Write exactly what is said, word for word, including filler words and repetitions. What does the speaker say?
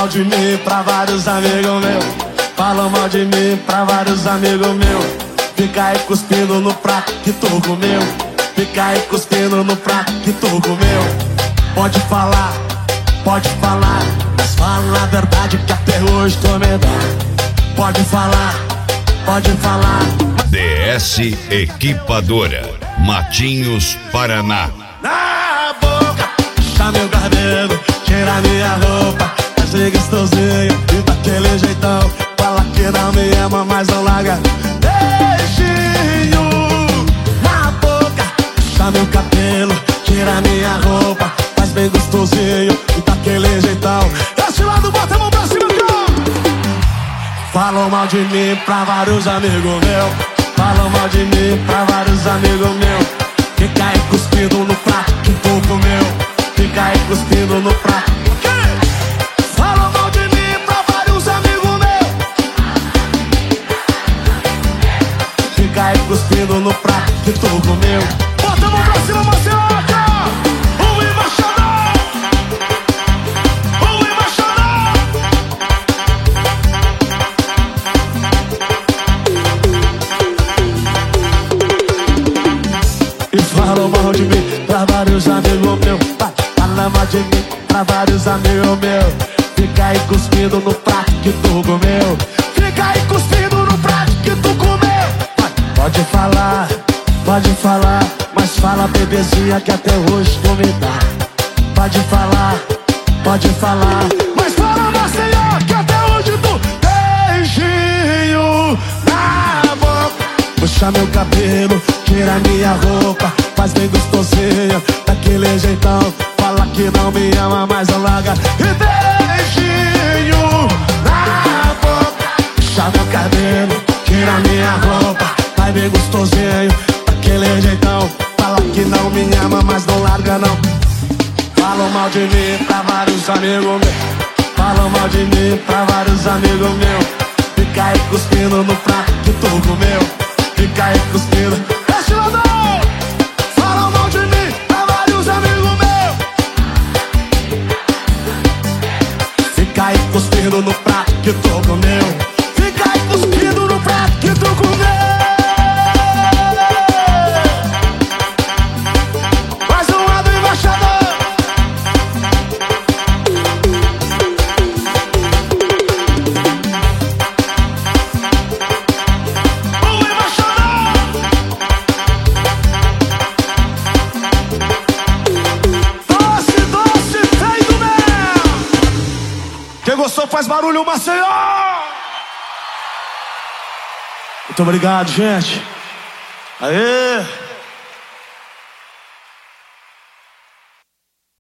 mal de mim pra vários amigos meus. Falam mal de mim pra vários amigos meus. Fica aí cuspindo no prato que tu comeu. Fica aí cuspindo no prato que tu comeu. Pode falar, pode falar, mas fala a verdade que até hoje tô medado. Pode falar, pode falar. D S Equipadora, Matinhos, Paraná. Na boca, puxa meu cabelo, tira minha roupa, faz gostosinho e daquele jeitão. Fala que não me ama, mas não larga. Beijinho na boca, puxa meu cabelo, tira minha roupa, faz bem gostosinho e daquele jeitão. Desse lado, bota a mão pra cima, então. Falam mal de mim pra vários amigos meus. Falam mal de mim pra vários amigos meus. Fica aí cuspindo no prato que tu comeu. Fica aí cuspindo no prato. Falam mal de mim pra vários amigos meus. Fica aí cuspindo no prato que tu comeu. Bota a mão pra cima, Marcelo. O embaixador, o embaixador. E falam mal de mim pra vários amigos meus. Fala mal de mim pra vários amigos meus. Fica aí cuspindo no prato que tu comeu. Fica aí cuspindo no prato que tu comeu. Pode falar, pode falar, mas fala, bebezinha, que até hoje tu me dá. Pode falar, pode falar, mas fala, Maceió, que até hoje tu. Beijinho na boca, puxa meu cabelo, tira minha roupa, faz bem gostosinho, daquele jeitão. Fala que não me ama, mas não larga. E beijinho na boca, puxa meu cabelo, tira minha roupa, faz bem gostosinho, daquele jeitão. Fala que não me ama, mas não larga não. Falam mal de mim pra vários amigos meus. Falam mal de mim pra vários amigos meus. Fica aí cuspindo no prato que tu comeu. Fica aí cuspindo. Desce lá, falam mal de mim pra vários amigos meus. Fica aí cuspindo no prato que tu comeu. Fica aí cuspindo no prato que tu comeu. Mais um lado, embaixador. Quem gostou faz barulho, Maceió! Muito obrigado, gente. Aê!